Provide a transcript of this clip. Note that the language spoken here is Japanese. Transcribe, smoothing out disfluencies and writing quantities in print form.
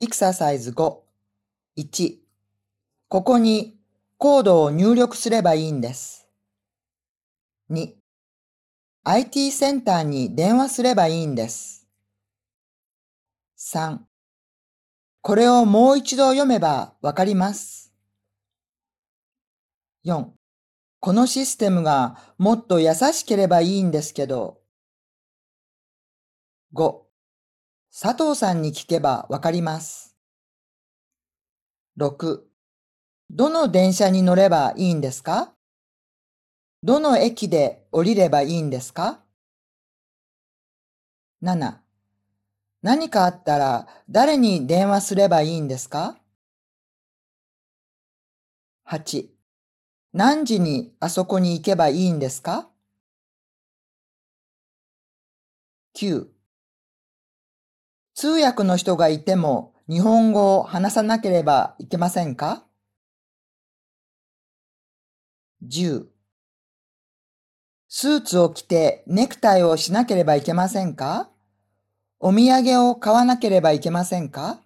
エクササイズ5、1、ここにコードを入力すればいいんです。2、IT センターに電話すればいいんです。3、これをもう一度読めばわかります。4、このシステムがもっと優しければいいんですけど。5、佐藤さんに聞けばわかります。6、どの電車に乗ればいいんですか？どの駅で降りればいいんですか？ 7、何かあったら誰に電話すればいいんですか？ 8、何時にあそこに行けばいいんですか？ 9、通訳の人がいても日本語を話さなければいけませんか？ 10、スーツを着てネクタイをしなければいけませんか？お土産を買わなければいけませんか？